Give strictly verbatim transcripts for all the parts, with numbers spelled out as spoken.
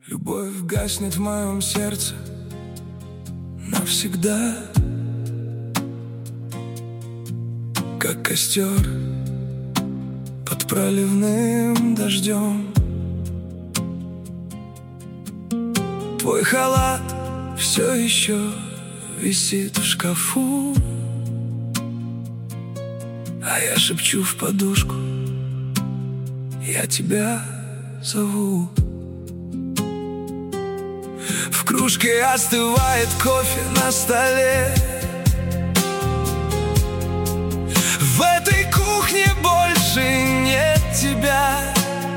Любовь гаснет в моем сердце навсегда, как костер под проливным дождем. Твой халат все еще висит в шкафу, а я шепчу в подушку: я тебя зову. В кружке остывает кофе на столе. В этой кухне больше нет тебя.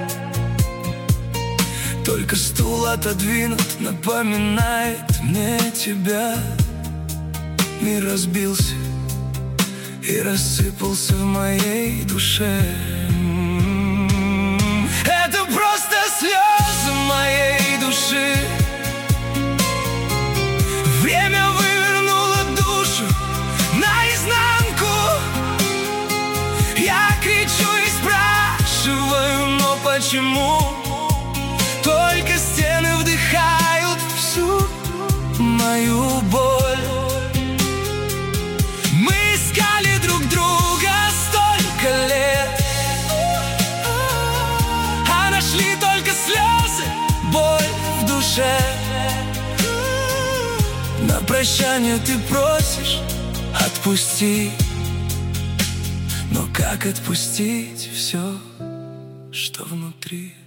Только стул отодвинут напоминает мне тебя. Мир разбился и рассыпался в моей душе. Это просто слезы моей души. Время вывернуло душу наизнанку. Я кричу и спрашиваю, но почему только стены вдыхают всю мою боль? Мы искали друг друга столько лет, а нашли только слезы, боль в душе. На прощание ты просишь: отпусти. Но как отпустить все, что внутри?